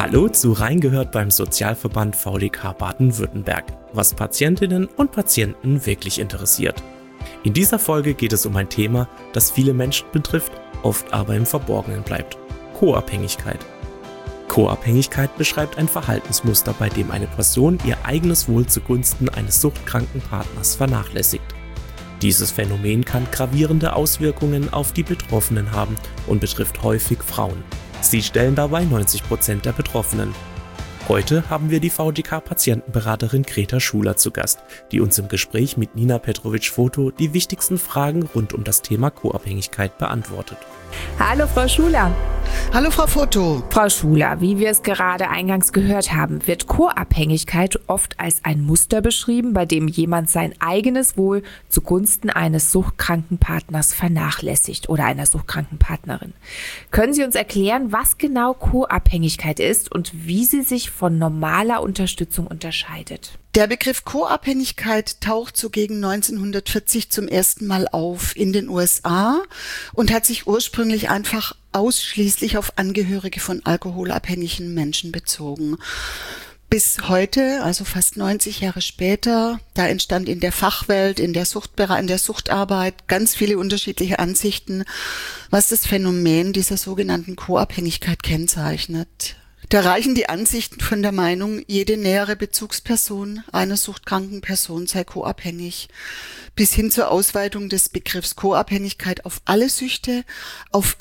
Hallo zu Reingehört beim Sozialverband VDK Baden-Württemberg, was Patientinnen und Patienten wirklich interessiert. In dieser Folge geht es um ein Thema, das viele Menschen betrifft, oft aber im Verborgenen bleibt: Co-Abhängigkeit. Co-Abhängigkeit beschreibt ein Verhaltensmuster, bei dem eine Person ihr eigenes Wohl zugunsten eines suchtkranken Partners vernachlässigt. Dieses Phänomen kann gravierende Auswirkungen auf die Betroffenen haben und betrifft häufig Frauen. Sie stellen dabei 90% der Betroffenen. Heute haben wir die VDK-Patientenberaterin Greta Schuler zu Gast, die uns im Gespräch mit Nina Petrovic-Foto die wichtigsten Fragen rund um das Thema Co-Abhängigkeit beantwortet. Hallo Frau Schuler. Hallo Frau Foto. Frau Schuler, wie wir es gerade eingangs gehört haben, wird Co-Abhängigkeit oft als ein Muster beschrieben, bei dem jemand sein eigenes Wohl zugunsten eines suchtkranken Partners vernachlässigt oder einer suchtkranken Partnerin. Können Sie uns erklären, was genau Co-Abhängigkeit ist und wie sie sich von normaler Unterstützung unterscheidet? Der Begriff Co-Abhängigkeit taucht so gegen 1940 zum ersten Mal auf in den USA und hat sich ursprünglich einfach ausschließlich auf Angehörige von alkoholabhängigen Menschen bezogen. Bis heute, also fast 90 Jahre später, da entstand in der Fachwelt, in der Suchtarbeit ganz viele unterschiedliche Ansichten, was das Phänomen dieser sogenannten Co-Abhängigkeit kennzeichnet. Da reichen die Ansichten von der Meinung, jede nähere Bezugsperson einer suchtkranken Person sei co-abhängig, bis hin zur Ausweitung des Begriffs Co-Abhängigkeit auf alle Süchte, auf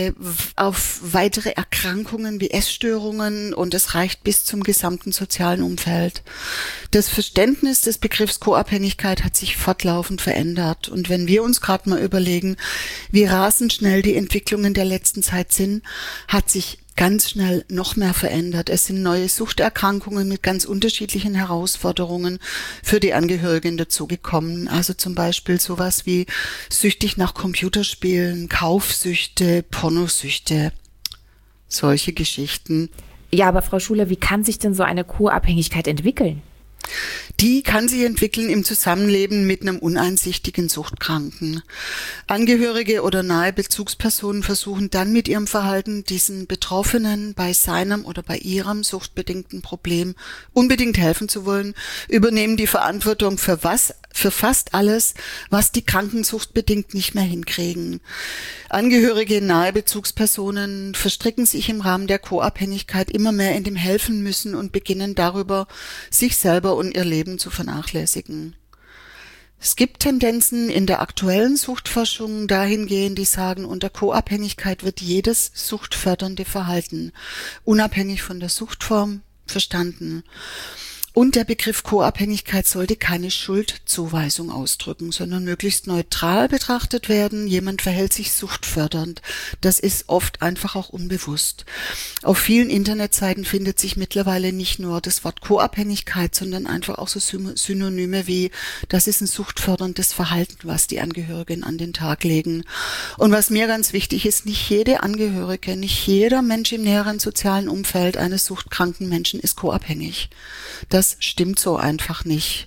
weitere Erkrankungen wie Essstörungen, und es reicht bis zum gesamten sozialen Umfeld. Das Verständnis des Begriffs Co-Abhängigkeit hat sich fortlaufend verändert, und wenn wir uns gerade mal überlegen, wie rasend schnell die Entwicklungen der letzten Zeit sind, hat sich ganz schnell noch mehr verändert. Es sind neue Suchterkrankungen mit ganz unterschiedlichen Herausforderungen für die Angehörigen dazugekommen. Also zum Beispiel sowas wie süchtig nach Computerspielen, Kaufsüchte, Pornosüchte, solche Geschichten. Ja, aber Frau Schuler, wie kann sich denn so eine Co-Abhängigkeit entwickeln? Die kann sich entwickeln im Zusammenleben mit einem uneinsichtigen Suchtkranken. Angehörige oder nahe Bezugspersonen versuchen dann mit ihrem Verhalten diesen Betroffenen bei seinem oder bei ihrem suchtbedingten Problem unbedingt helfen zu wollen, übernehmen die Verantwortung für fast alles, was die Kranken suchtbedingt nicht mehr hinkriegen. Angehörige nahe Bezugspersonen verstricken sich im Rahmen der Co-Abhängigkeit immer mehr in dem Helfen müssen und beginnen darüber, sich selber und ihr Leben zu vernachlässigen. Es gibt Tendenzen in der aktuellen Suchtforschung dahingehend, die sagen, unter Co-Abhängigkeit wird jedes suchtfördernde Verhalten, unabhängig von der Suchtform, verstanden. Und der Begriff Co-Abhängigkeit sollte keine Schuldzuweisung ausdrücken, sondern möglichst neutral betrachtet werden. Jemand verhält sich suchtfördernd. Das ist oft einfach auch unbewusst. Auf vielen Internetseiten findet sich mittlerweile nicht nur das Wort Co-Abhängigkeit, sondern einfach auch so Synonyme wie, das ist ein suchtförderndes Verhalten, was die Angehörigen an den Tag legen. Und was mir ganz wichtig ist, nicht jede Angehörige, nicht jeder Mensch im näheren sozialen Umfeld eines suchtkranken Menschen ist co-abhängig. Das stimmt so einfach nicht.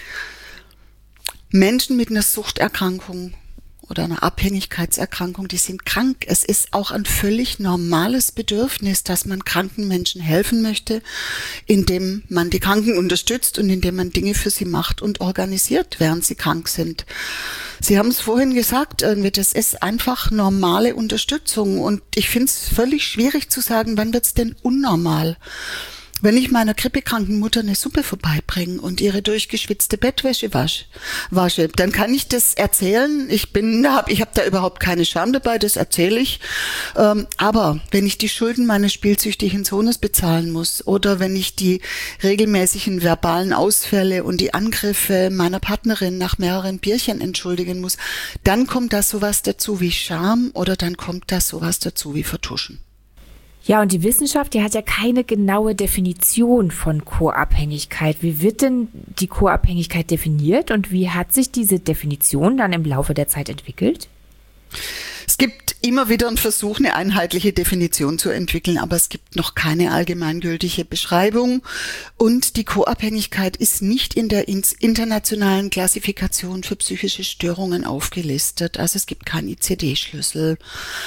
Menschen mit einer Suchterkrankung oder einer Abhängigkeitserkrankung, die sind krank. Es ist auch ein völlig normales Bedürfnis, dass man kranken Menschen helfen möchte, indem man die Kranken unterstützt und indem man Dinge für sie macht und organisiert, während sie krank sind. Sie haben es vorhin gesagt, das ist einfach normale Unterstützung, und ich finde es völlig schwierig zu sagen, wann wird es denn unnormal? Wenn ich meiner grippekranken Mutter eine Suppe vorbeibringe und ihre durchgeschwitzte Bettwäsche wasche, dann kann ich das erzählen. Ich habe da überhaupt keine Scham dabei, das erzähle ich. Aber wenn ich die Schulden meines spielsüchtigen Sohnes bezahlen muss oder wenn ich die regelmäßigen verbalen Ausfälle und die Angriffe meiner Partnerin nach mehreren Bierchen entschuldigen muss, dann kommt da sowas dazu wie Scham oder dann kommt da sowas dazu wie Vertuschen. Ja, und die Wissenschaft, die hat ja keine genaue Definition von Co-Abhängigkeit. Wie wird denn die Co-Abhängigkeit definiert und wie hat sich diese Definition dann im Laufe der Zeit entwickelt? Es gibt immer wieder einen Versuch, eine einheitliche Definition zu entwickeln, aber es gibt noch keine allgemeingültige Beschreibung. Und die Co-Abhängigkeit ist nicht in der internationalen Klassifikation für psychische Störungen aufgelistet. Also es gibt keinen ICD-Schlüssel.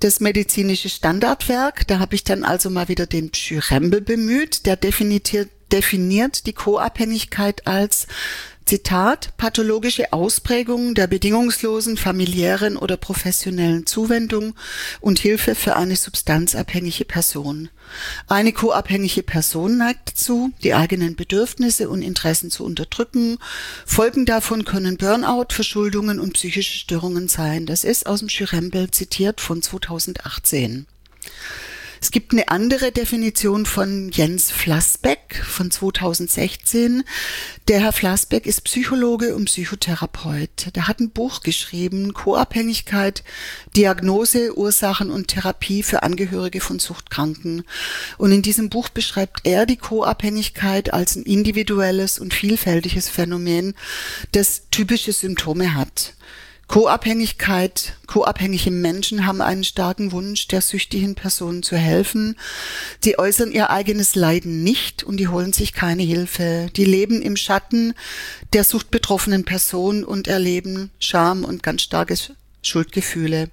Das medizinische Standardwerk, da habe ich dann also mal wieder den Pschyrembel bemüht, der definiert die Co-Abhängigkeit als, Zitat, pathologische Ausprägung der bedingungslosen familiären oder professionellen Zuwendung und Hilfe für eine substanzabhängige Person. Eine co-abhängige Person neigt dazu, die eigenen Bedürfnisse und Interessen zu unterdrücken. Folgen davon können Burnout, Verschuldungen und psychische Störungen sein. Das ist aus dem Pschyrembel zitiert von 2018. Es gibt eine andere Definition von Jens Flassbeck von 2016. Der Herr Flassbeck ist Psychologe und Psychotherapeut. Der hat ein Buch geschrieben, Co-Abhängigkeit, Diagnose, Ursachen und Therapie für Angehörige von Suchtkranken. Und in diesem Buch beschreibt er die Co-Abhängigkeit als ein individuelles und vielfältiges Phänomen, das typische Symptome hat. Co-abhängige Menschen haben einen starken Wunsch, der süchtigen Person zu helfen. Die äußern ihr eigenes Leiden nicht und die holen sich keine Hilfe. Die leben im Schatten der suchtbetroffenen Person und erleben Scham und ganz starke Schuldgefühle.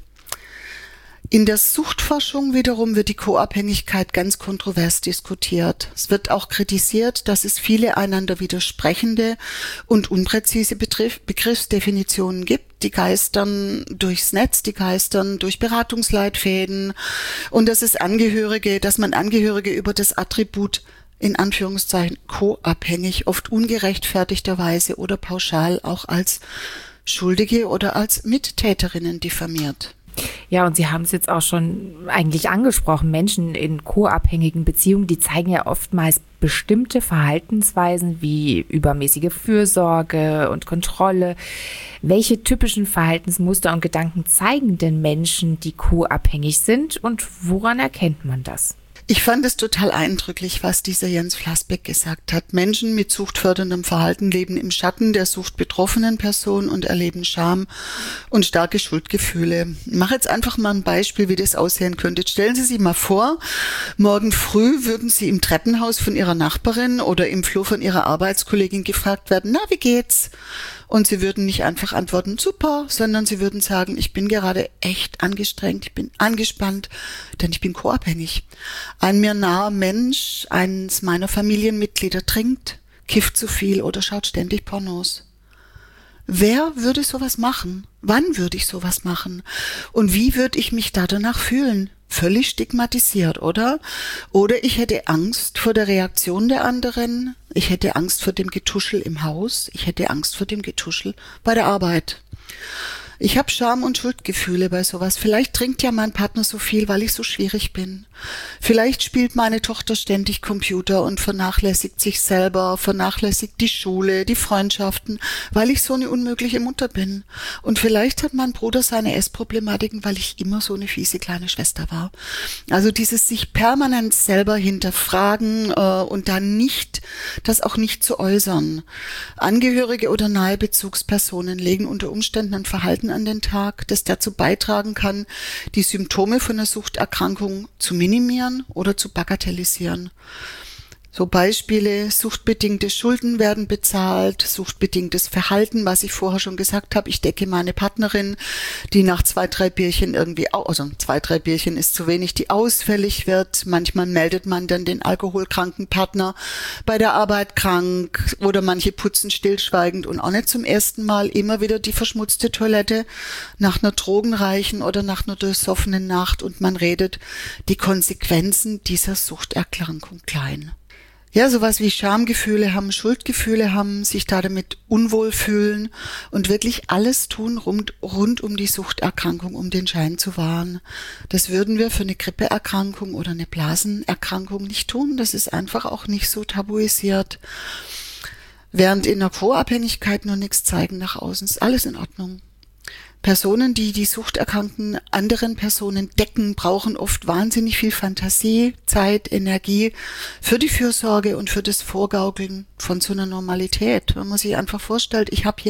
In der Suchtforschung wiederum wird die Co-Abhängigkeit ganz kontrovers diskutiert. Es wird auch kritisiert, dass es viele einander widersprechende und unpräzise Begriffsdefinitionen gibt. Die geistern durchs Netz, die geistern durch Beratungsleitfäden und dass man Angehörige über das Attribut in Anführungszeichen co-abhängig oft ungerechtfertigterweise oder pauschal auch als Schuldige oder als Mittäterinnen diffamiert. Ja, und Sie haben es jetzt auch schon eigentlich angesprochen. Menschen in co-abhängigen Beziehungen, die zeigen ja oftmals bestimmte Verhaltensweisen wie übermäßige Fürsorge und Kontrolle. Welche typischen Verhaltensmuster und Gedanken zeigen denn Menschen, die co-abhängig sind, und woran erkennt man das? Ich fand es total eindrücklich, was dieser Jens Flassbeck gesagt hat. Menschen mit suchtförderndem Verhalten leben im Schatten der suchtbetroffenen Person und erleben Scham und starke Schuldgefühle. Ich mache jetzt einfach mal ein Beispiel, wie das aussehen könnte. Jetzt stellen Sie sich mal vor, morgen früh würden Sie im Treppenhaus von Ihrer Nachbarin oder im Flur von Ihrer Arbeitskollegin gefragt werden, na, wie geht's? Und Sie würden nicht einfach antworten, super, sondern Sie würden sagen, ich bin gerade echt angestrengt, ich bin angespannt, denn ich bin co-abhängig. Ein mir naher Mensch, eines meiner Familienmitglieder trinkt, kifft zu viel oder schaut ständig Pornos. Wer würde sowas machen? Wann würde ich sowas machen? Und wie würde ich mich da danach fühlen? Völlig stigmatisiert, oder? Oder ich hätte Angst vor der Reaktion der anderen. Ich hätte Angst vor dem Getuschel im Haus. Ich hätte Angst vor dem Getuschel bei der Arbeit. Ich habe Scham- und Schuldgefühle bei sowas. Vielleicht trinkt ja mein Partner so viel, weil ich so schwierig bin. Vielleicht spielt meine Tochter ständig Computer und vernachlässigt sich selber, vernachlässigt die Schule, die Freundschaften, weil ich so eine unmögliche Mutter bin. Und vielleicht hat mein Bruder seine Essproblematiken, weil ich immer so eine fiese kleine Schwester war. Also dieses sich permanent selber hinterfragen und dann das auch nicht zu äußern. Angehörige oder nahe Bezugspersonen legen unter Umständen ein Verhalten an den Tag, das dazu beitragen kann, die Symptome von einer Suchterkrankung zu minimieren oder zu bagatellisieren. So Beispiele: suchtbedingte Schulden werden bezahlt, suchtbedingtes Verhalten, was ich vorher schon gesagt habe. Ich decke meine Partnerin, die nach 2-3 Bierchen 2-3 Bierchen ist zu wenig, die ausfällig wird. Manchmal meldet man dann den alkoholkranken Partner bei der Arbeit krank oder manche putzen stillschweigend und auch nicht zum ersten Mal immer wieder die verschmutzte Toilette nach einer drogenreichen oder nach einer durchsoffenen Nacht und man redet die Konsequenzen dieser Suchterkrankung klein. Ja, sowas wie Schamgefühle haben, Schuldgefühle haben, sich da damit unwohl fühlen und wirklich alles tun rund um die Suchterkrankung, um den Schein zu wahren. Das würden wir für eine Grippeerkrankung oder eine Blasenerkrankung nicht tun. Das ist einfach auch nicht so tabuisiert. Während in der Co-Abhängigkeit nur nichts zeigen nach außen, ist alles in Ordnung. Personen, die die suchterkrankten anderen Personen decken, brauchen oft wahnsinnig viel Fantasie, Zeit, Energie für die Fürsorge und für das Vorgaukeln von so einer Normalität. Wenn man sich einfach vorstellt, ich habe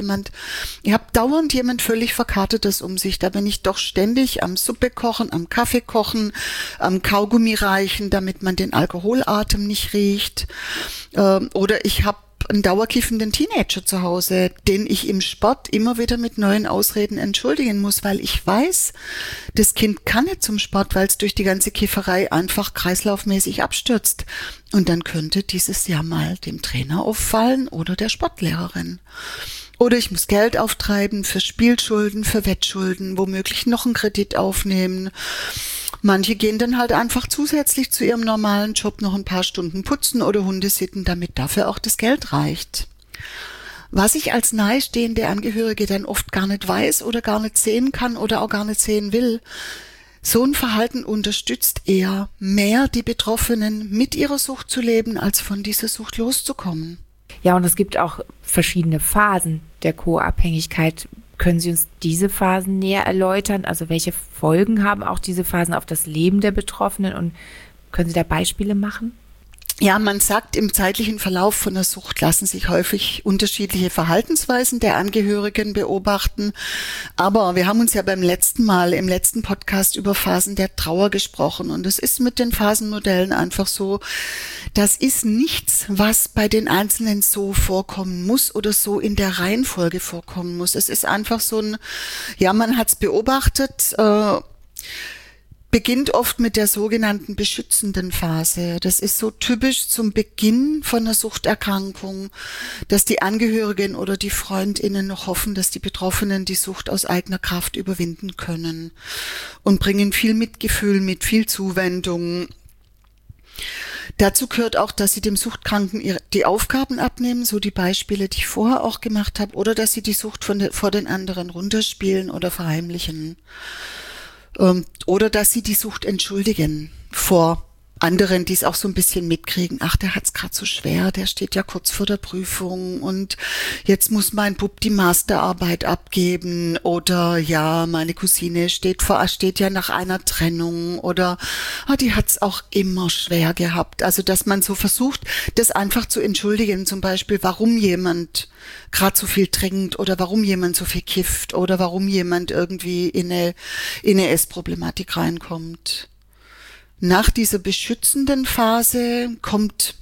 dauernd jemand völlig Verkartetes um sich. Da bin ich doch ständig am Suppe kochen, am Kaffee kochen, am Kaugummi reichen, damit man den Alkoholatem nicht riecht. Oder ich habe einen dauerkiffenden Teenager zu Hause, den ich im Sport immer wieder mit neuen Ausreden entschuldigen muss, weil ich weiß, das Kind kann nicht zum Sport, weil es durch die ganze Kifferei einfach kreislaufmäßig abstürzt. Und dann könnte dieses ja mal dem Trainer auffallen oder der Sportlehrerin. Oder ich muss Geld auftreiben für Spielschulden, für Wettschulden, womöglich noch einen Kredit aufnehmen. Manche gehen dann halt einfach zusätzlich zu ihrem normalen Job noch ein paar Stunden putzen oder Hunde sitten, damit dafür auch das Geld reicht. Was ich als nahestehende Angehörige dann oft gar nicht weiß oder gar nicht sehen kann oder auch gar nicht sehen will, so ein Verhalten unterstützt eher mehr die Betroffenen, mit ihrer Sucht zu leben, als von dieser Sucht loszukommen. Ja, und es gibt auch verschiedene Phasen der Co-Abhängigkeit. Können Sie uns diese Phasen näher erläutern? Also welche Folgen haben auch diese Phasen auf das Leben der Betroffenen? Und können Sie da Beispiele machen? Ja, man sagt, im zeitlichen Verlauf von der Sucht lassen sich häufig unterschiedliche Verhaltensweisen der Angehörigen beobachten. Aber wir haben uns ja im letzten Podcast über Phasen der Trauer gesprochen. Und es ist mit den Phasenmodellen einfach so, das ist nichts, was bei den Einzelnen so vorkommen muss oder so in der Reihenfolge vorkommen muss. Es ist einfach so man hat es beobachtet, beginnt oft mit der sogenannten beschützenden Phase. Das ist so typisch zum Beginn von einer Suchterkrankung, dass die Angehörigen oder die FreundInnen noch hoffen, dass die Betroffenen die Sucht aus eigener Kraft überwinden können und bringen viel Mitgefühl mit, viel Zuwendung. Dazu gehört auch, dass sie dem Suchtkranken die Aufgaben abnehmen, so die Beispiele, die ich vorher auch gemacht habe, oder dass sie die Sucht vor den anderen runterspielen oder verheimlichen. Oder dass sie die Sucht entschuldigen vor anderen, die es auch so ein bisschen mitkriegen. Ach, der hat's gerade so schwer, der steht ja kurz vor der Prüfung und jetzt muss mein Bub die Masterarbeit abgeben oder ja, meine Cousine steht ja nach einer Trennung oder die hat's auch immer schwer gehabt. Also, dass man so versucht, das einfach zu entschuldigen, zum Beispiel, warum jemand gerade so viel trinkt oder warum jemand so viel kifft oder warum jemand irgendwie in eine Essproblematik reinkommt. Nach dieser beschützenden Phase kommt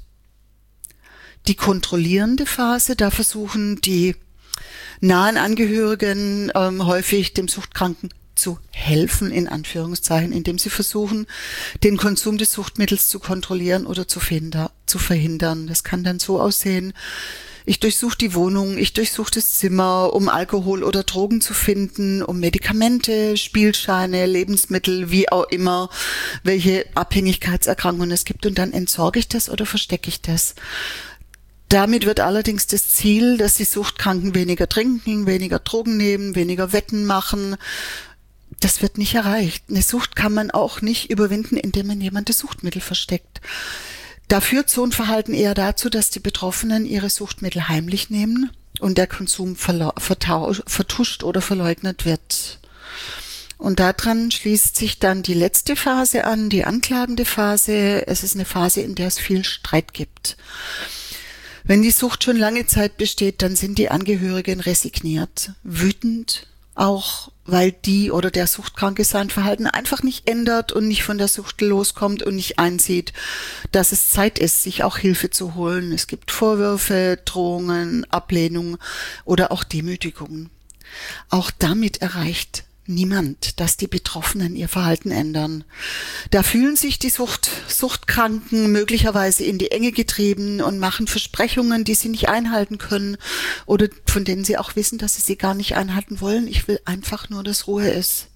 die kontrollierende Phase. Da versuchen die nahen Angehörigen häufig dem Suchtkranken zu helfen, in Anführungszeichen, indem sie versuchen, den Konsum des Suchtmittels zu kontrollieren oder zu verhindern. Das kann dann so aussehen: Ich durchsuche die Wohnung, ich durchsuche das Zimmer, um Alkohol oder Drogen zu finden, um Medikamente, Spielscheine, Lebensmittel, wie auch immer, welche Abhängigkeitserkrankungen es gibt. Und dann entsorge ich das oder verstecke ich das. Damit wird allerdings das Ziel, dass die Suchtkranken weniger trinken, weniger Drogen nehmen, weniger Wetten machen. Das wird nicht erreicht. Eine Sucht kann man auch nicht überwinden, indem man jemand das Suchtmittel versteckt. Da führt so ein Verhalten eher dazu, dass die Betroffenen ihre Suchtmittel heimlich nehmen und der Konsum vertuscht oder verleugnet wird. Und daran schließt sich dann die letzte Phase an, die anklagende Phase. Es ist eine Phase, in der es viel Streit gibt. Wenn die Sucht schon lange Zeit besteht, dann sind die Angehörigen resigniert, wütend, auch weil die oder der Suchtkranke sein Verhalten einfach nicht ändert und nicht von der Sucht loskommt und nicht einsieht, dass es Zeit ist, sich auch Hilfe zu holen. Es gibt Vorwürfe, Drohungen, Ablehnung oder auch Demütigungen. Auch damit erreicht niemand, dass die Betroffenen ihr Verhalten ändern. Da fühlen sich die Suchtkranken möglicherweise in die Enge getrieben und machen Versprechungen, die sie nicht einhalten können oder von denen sie auch wissen, dass sie gar nicht einhalten wollen. Ich will einfach nur, dass Ruhe ist.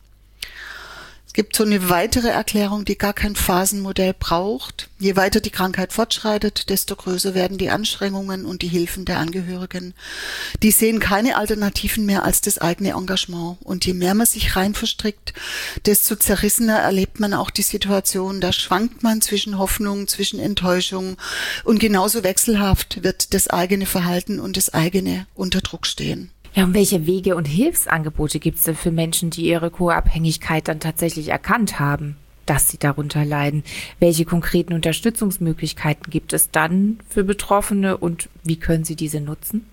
Es gibt so eine weitere Erklärung, die gar kein Phasenmodell braucht. Je weiter die Krankheit fortschreitet, desto größer werden die Anstrengungen und die Hilfen der Angehörigen. Die sehen keine Alternativen mehr als das eigene Engagement. Und je mehr man sich rein verstrickt, desto zerrissener erlebt man auch die Situation. Da schwankt man zwischen Hoffnung, zwischen Enttäuschung und genauso wechselhaft wird das eigene Verhalten und das eigene unter Druck stehen. Ja, und welche Wege und Hilfsangebote gibt es denn für Menschen, die ihre Co-Abhängigkeit dann tatsächlich erkannt haben, dass sie darunter leiden? Welche konkreten Unterstützungsmöglichkeiten gibt es dann für Betroffene und wie können sie diese nutzen?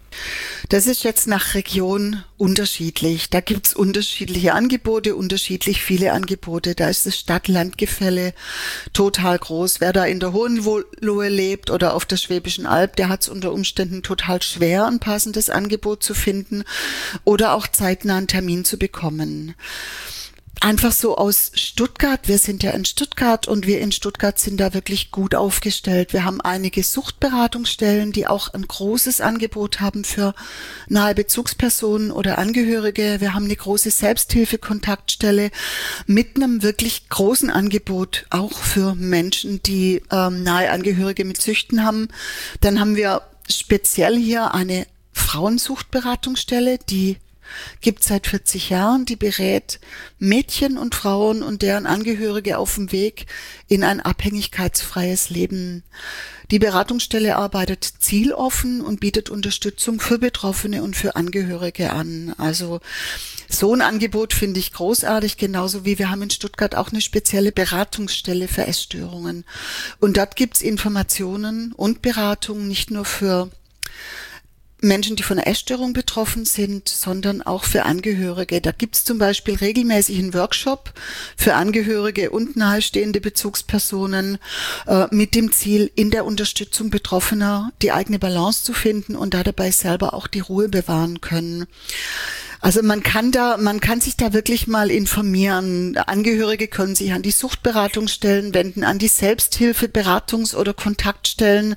Das ist jetzt nach Region unterschiedlich. Da gibt's unterschiedliche Angebote, unterschiedlich viele Angebote. Da ist das Stadt-Land-Gefälle total groß. Wer da in der Hohenlohe lebt oder auf der Schwäbischen Alb, der hat es unter Umständen total schwer, ein passendes Angebot zu finden oder auch zeitnah einen Termin zu bekommen. Einfach so aus Stuttgart, wir sind ja in Stuttgart und wir in Stuttgart sind da wirklich gut aufgestellt. Wir haben einige Suchtberatungsstellen, die auch ein großes Angebot haben für nahe Bezugspersonen oder Angehörige. Wir haben eine große Selbsthilfekontaktstelle mit einem wirklich großen Angebot auch für Menschen, die nahe Angehörige mit Süchten haben. Dann haben wir speziell hier eine Frauensuchtberatungsstelle, die gibt seit 40 Jahren, die berät Mädchen und Frauen und deren Angehörige auf dem Weg in ein abhängigkeitsfreies Leben. Die Beratungsstelle arbeitet zieloffen und bietet Unterstützung für Betroffene und für Angehörige an. Also so ein Angebot finde ich großartig, genauso wie wir haben in Stuttgart auch eine spezielle Beratungsstelle für Essstörungen. Und dort gibt's Informationen und Beratungen nicht nur für Menschen, die von einer Essstörung betroffen sind, sondern auch für Angehörige. Da gibt's zum Beispiel regelmäßig einen Workshop für Angehörige und nahestehende Bezugspersonen mit dem Ziel, in der Unterstützung Betroffener die eigene Balance zu finden und da dabei selber auch die Ruhe bewahren können. Also man kann sich da wirklich mal informieren. Angehörige können sich an die Suchtberatungsstellen wenden, an die Selbsthilfe-, Beratungs- oder Kontaktstellen,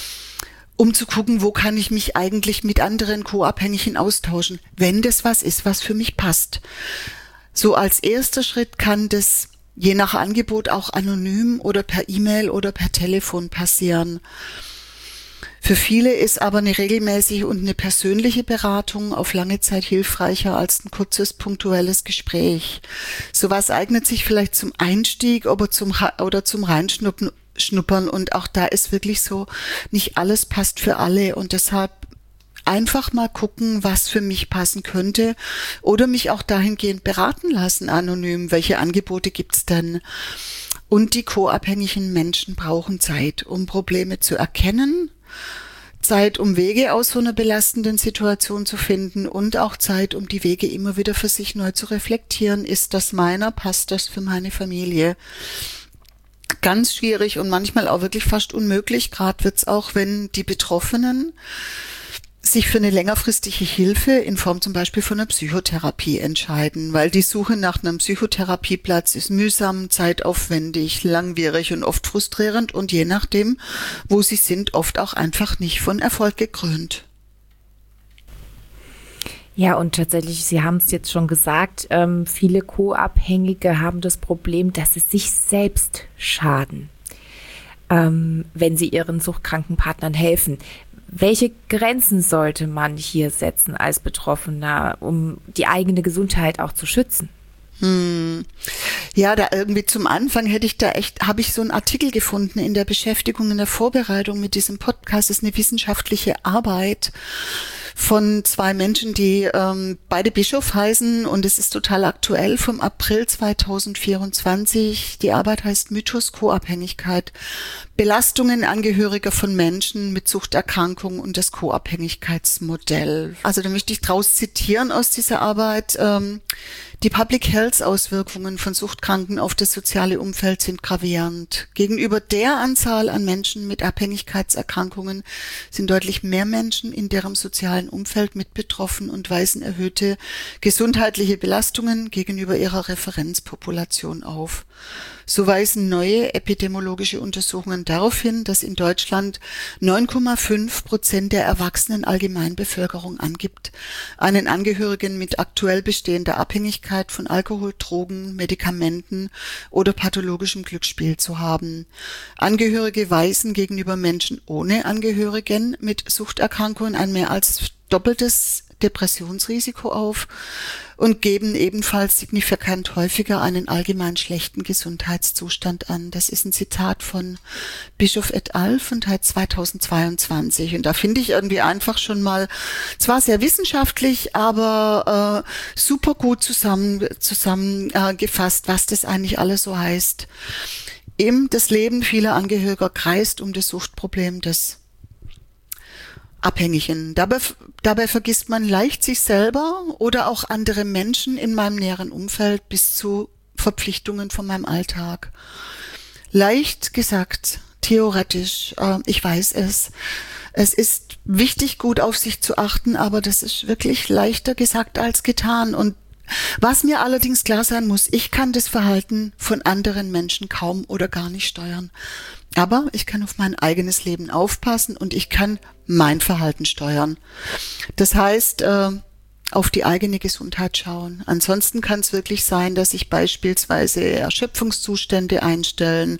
um zu gucken, wo kann ich mich eigentlich mit anderen Co-Abhängigen austauschen, wenn das was ist, was für mich passt. So als erster Schritt kann das je nach Angebot auch anonym oder per E-Mail oder per Telefon passieren. Für viele ist aber eine regelmäßige und eine persönliche Beratung auf lange Zeit hilfreicher als ein kurzes, punktuelles Gespräch. Sowas eignet sich vielleicht zum Einstieg oder zum Reinschnuppern. Und auch da ist wirklich so, nicht alles passt für alle und deshalb einfach mal gucken, was für mich passen könnte oder mich auch dahingehend beraten lassen, anonym. Welche Angebote gibt's denn? Und die co-abhängigen Menschen brauchen Zeit, um Probleme zu erkennen, Zeit, um Wege aus so einer belastenden Situation zu finden und auch Zeit, um die Wege immer wieder für sich neu zu reflektieren. Ist das meiner? Passt das für meine Familie? Ganz schwierig und manchmal auch wirklich fast unmöglich. Gerade wird's auch, wenn die Betroffenen sich für eine längerfristige Hilfe in Form zum Beispiel von einer Psychotherapie entscheiden, weil die Suche nach einem Psychotherapieplatz ist mühsam, zeitaufwendig, langwierig und oft frustrierend und je nachdem, wo sie sind, oft auch einfach nicht von Erfolg gekrönt. Ja, und tatsächlich, Sie haben es jetzt schon gesagt, viele Co-Abhängige haben das Problem, dass sie sich selbst schaden, wenn sie ihren suchtkranken Partnern helfen. Welche Grenzen sollte man hier setzen als Betroffener, um die eigene Gesundheit auch zu schützen? Ja, da irgendwie zum Anfang habe ich so einen Artikel gefunden in der Beschäftigung, in der Vorbereitung mit diesem Podcast. Das ist eine wissenschaftliche Arbeit von zwei Menschen, die beide Bischof heißen und es ist total aktuell vom April 2024. Die Arbeit heißt Mythos Co-Abhängigkeit, Belastungen Angehöriger von Menschen mit Suchterkrankungen und das Co-Abhängigkeitsmodell. Also da möchte ich draus zitieren aus dieser Arbeit. Die Public Health Auswirkungen von Suchtkranken auf das soziale Umfeld sind gravierend. Gegenüber der Anzahl an Menschen mit Abhängigkeitserkrankungen sind deutlich mehr Menschen in deren sozialen Umfeld mit betroffen und weisen erhöhte gesundheitliche Belastungen gegenüber ihrer Referenzpopulation auf. So weisen neue epidemiologische Untersuchungen darauf hin, dass in Deutschland 9,5% der erwachsenen Allgemeinbevölkerung angibt, einen Angehörigen mit aktuell bestehender Abhängigkeit von Alkohol, Drogen, Medikamenten oder pathologischem Glücksspiel zu haben. Angehörige weisen gegenüber Menschen ohne Angehörigen mit Suchterkrankungen ein mehr als doppeltes Depressionsrisiko auf und geben ebenfalls signifikant häufiger einen allgemein schlechten Gesundheitszustand an. Das ist ein Zitat von Bischof et al. Von 2022. Und da finde ich irgendwie einfach schon mal, zwar sehr wissenschaftlich, aber super gut zusammengefasst, was das eigentlich alles so heißt. Das Leben vieler Angehöriger kreist um das Suchtproblem des Abhängigen. Dabei vergisst man leicht sich selber oder auch andere Menschen in meinem näheren Umfeld bis zu Verpflichtungen von meinem Alltag. Leicht gesagt, theoretisch, ich weiß es. Es ist wichtig, gut auf sich zu achten, aber das ist wirklich leichter gesagt als getan. Und was mir allerdings klar sein muss, ich kann das Verhalten von anderen Menschen kaum oder gar nicht steuern. Aber ich kann auf mein eigenes Leben aufpassen und ich kann mein Verhalten steuern. Das heißt, auf die eigene Gesundheit schauen. Ansonsten kann es wirklich sein, dass sich beispielsweise Erschöpfungszustände einstellen.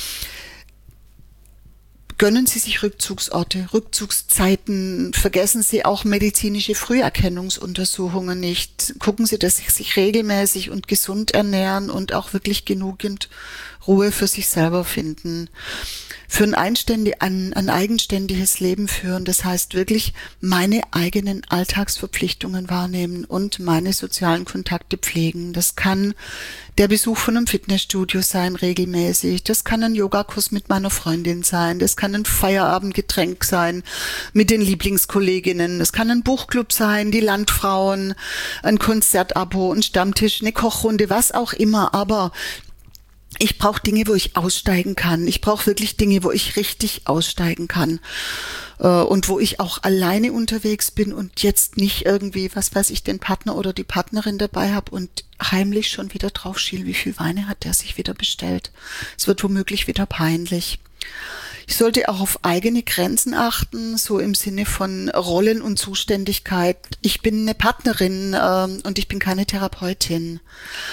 Gönnen Sie sich Rückzugsorte, Rückzugszeiten, vergessen Sie auch medizinische Früherkennungsuntersuchungen nicht. Gucken Sie, dass Sie sich regelmäßig und gesund ernähren und auch wirklich genügend Ruhe für sich selber finden. Für ein eigenständiges Leben führen, das heißt wirklich meine eigenen Alltagsverpflichtungen wahrnehmen und meine sozialen Kontakte pflegen. Das kann der Besuch von einem Fitnessstudio sein, regelmäßig. Das kann ein Yogakurs mit meiner Freundin sein. Das kann ein Feierabendgetränk sein mit den Lieblingskolleginnen. Das kann ein Buchclub sein, die Landfrauen, ein Konzertabo, ein Stammtisch, eine Kochrunde, was auch immer. Aber ich brauche Dinge, wo ich aussteigen kann. Ich brauche wirklich Dinge, wo ich richtig aussteigen kann. Und wo ich auch alleine unterwegs bin und jetzt nicht irgendwie, was weiß ich, den Partner oder die Partnerin dabei habe und heimlich schon wieder drauf schiel, wie viel Weine hat der sich wieder bestellt. Es wird womöglich wieder peinlich. Ich sollte auch auf eigene Grenzen achten, so im Sinne von Rollen und Zuständigkeit. Ich bin eine Partnerin und ich bin keine Therapeutin.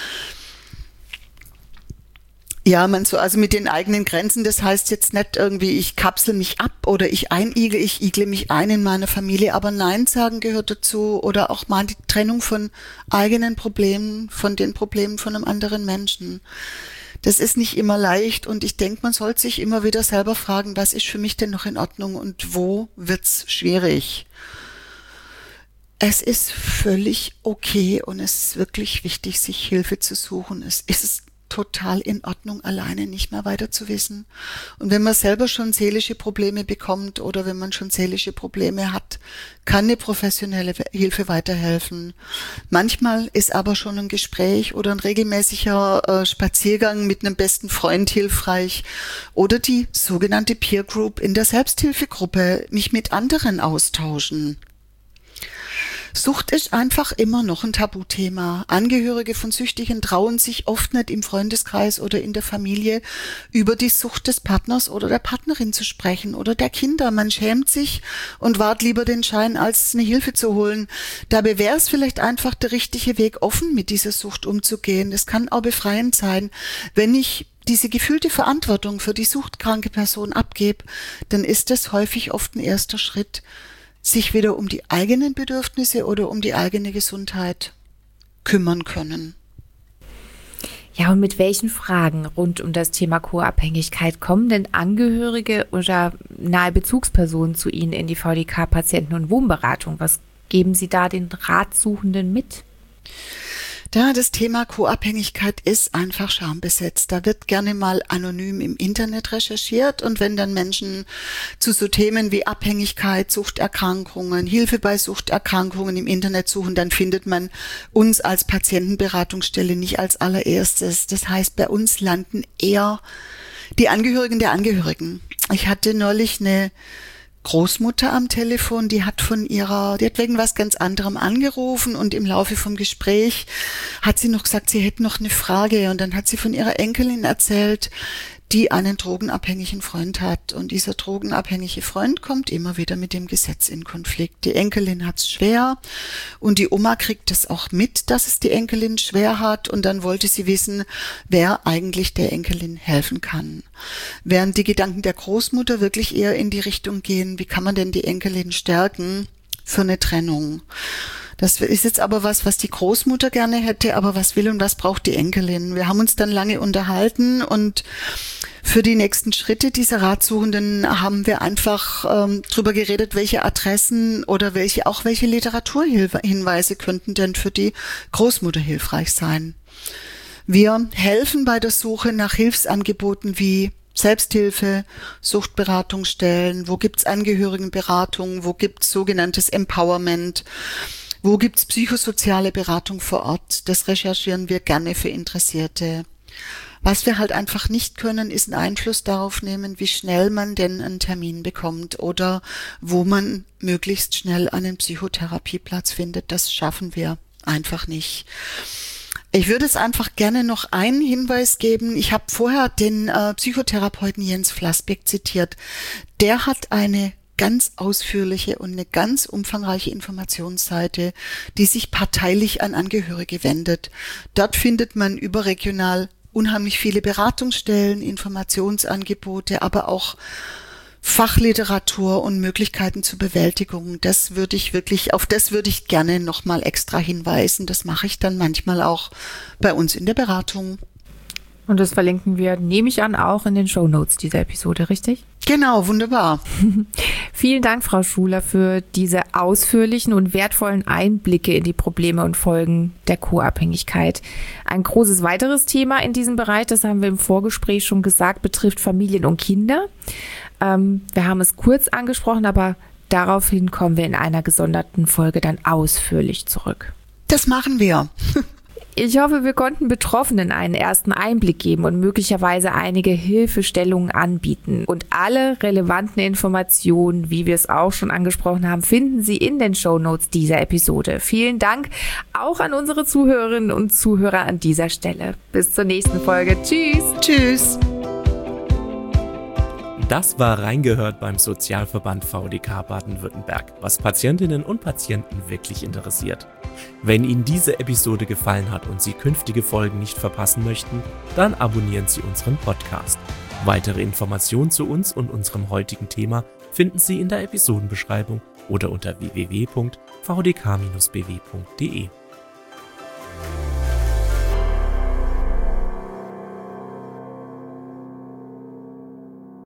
Ja, also mit den eigenen Grenzen, das heißt jetzt nicht irgendwie, ich kapsel mich ab oder ich igle mich ein in meiner Familie, aber Nein sagen gehört dazu oder auch mal die Trennung von eigenen Problemen, von den Problemen von einem anderen Menschen. Das ist nicht immer leicht und ich denke, man sollte sich immer wieder selber fragen, was ist für mich denn noch in Ordnung und wo wird's schwierig? Es ist völlig okay und es ist wirklich wichtig, sich Hilfe zu suchen. Es ist total in Ordnung, alleine nicht mehr weiter zu wissen. Und wenn man selber schon seelische Probleme bekommt oder wenn man schon seelische Probleme hat, kann eine professionelle Hilfe weiterhelfen. Manchmal ist aber schon ein Gespräch oder ein regelmäßiger Spaziergang mit einem besten Freund hilfreich oder die sogenannte Peer Group in der Selbsthilfegruppe, mich mit anderen austauschen. Sucht ist einfach immer noch ein Tabuthema. Angehörige von Süchtigen trauen sich oft nicht im Freundeskreis oder in der Familie über die Sucht des Partners oder der Partnerin zu sprechen oder der Kinder. Man schämt sich und wahrt lieber den Schein, als eine Hilfe zu holen. Dabei wäre es vielleicht einfach der richtige Weg, offen mit dieser Sucht umzugehen. Es kann auch befreiend sein, wenn ich diese gefühlte Verantwortung für die suchtkranke Person abgebe, dann ist es häufig oft ein erster Schritt, sich wieder um die eigenen Bedürfnisse oder um die eigene Gesundheit kümmern können. Ja, und mit welchen Fragen rund um das Thema Co-Abhängigkeit kommen denn Angehörige oder nahe Bezugspersonen zu Ihnen in die VDK-Patienten- und Wohnberatung? Was geben Sie da den Ratsuchenden mit? Ja, das Thema Co-Abhängigkeit ist einfach schambesetzt. Da wird gerne mal anonym im Internet recherchiert und wenn dann Menschen zu so Themen wie Abhängigkeit, Suchterkrankungen, Hilfe bei Suchterkrankungen im Internet suchen, dann findet man uns als Patientenberatungsstelle nicht als allererstes. Das heißt, bei uns landen eher die Angehörigen der Angehörigen. Ich hatte neulich eine Großmutter am Telefon, die hat wegen was ganz anderem angerufen und im Laufe vom Gespräch hat sie noch gesagt, sie hätte noch eine Frage und dann hat sie von ihrer Enkelin erzählt, die einen drogenabhängigen Freund hat und dieser drogenabhängige Freund kommt immer wieder mit dem Gesetz in Konflikt. Die Enkelin hat's schwer und die Oma kriegt es auch mit, dass es die Enkelin schwer hat und dann wollte sie wissen, wer eigentlich der Enkelin helfen kann. Während die Gedanken der Großmutter wirklich eher in die Richtung gehen, wie kann man denn die Enkelin stärken für eine Trennung? Das ist jetzt aber was die Großmutter gerne hätte, aber was will und was braucht die Enkelin? Wir haben uns dann lange unterhalten und für die nächsten Schritte dieser Ratsuchenden haben wir einfach drüber geredet, welche Adressen oder welche Literaturhinweise könnten denn für die Großmutter hilfreich sein. Wir helfen bei der Suche nach Hilfsangeboten wie Selbsthilfe, Suchtberatungsstellen, wo gibt's Angehörigenberatung, wo gibt's sogenanntes Empowerment, wo gibt's psychosoziale Beratung vor Ort. Das recherchieren wir gerne für Interessierte. Was wir halt einfach nicht können, ist einen Einfluss darauf nehmen, wie schnell man denn einen Termin bekommt oder wo man möglichst schnell einen Psychotherapieplatz findet. Das schaffen wir einfach nicht. Ich würde es einfach gerne noch einen Hinweis geben. Ich habe vorher den Psychotherapeuten Jens Flassbeck zitiert. Der hat eine ganz ausführliche und eine ganz umfangreiche Informationsseite, die sich parteilich an Angehörige wendet. Dort findet man überregional unheimlich viele Beratungsstellen, Informationsangebote, aber auch Fachliteratur und Möglichkeiten zur Bewältigung. Auf das würde ich gerne nochmal extra hinweisen. Das mache ich dann manchmal auch bei uns in der Beratung. Und das verlinken wir, nehme ich an, auch in den Shownotes dieser Episode, richtig? Genau, wunderbar. Vielen Dank, Frau Schuler, für diese ausführlichen und wertvollen Einblicke in die Probleme und Folgen der Co-Abhängigkeit. Ein großes weiteres Thema in diesem Bereich, das haben wir im Vorgespräch schon gesagt, betrifft Familien und Kinder. Wir haben es kurz angesprochen, aber daraufhin kommen wir in einer gesonderten Folge dann ausführlich zurück. Das machen wir. Ich hoffe, wir konnten Betroffenen einen ersten Einblick geben und möglicherweise einige Hilfestellungen anbieten. Und alle relevanten Informationen, wie wir es auch schon angesprochen haben, finden Sie in den Shownotes dieser Episode. Vielen Dank auch an unsere Zuhörerinnen und Zuhörer an dieser Stelle. Bis zur nächsten Folge. Tschüss. Tschüss. Das war Reingehört beim Sozialverband VDK Baden-Württemberg, was Patientinnen und Patienten wirklich interessiert. Wenn Ihnen diese Episode gefallen hat und Sie künftige Folgen nicht verpassen möchten, dann abonnieren Sie unseren Podcast. Weitere Informationen zu uns und unserem heutigen Thema finden Sie in der Episodenbeschreibung oder unter www.vdk-bw.de.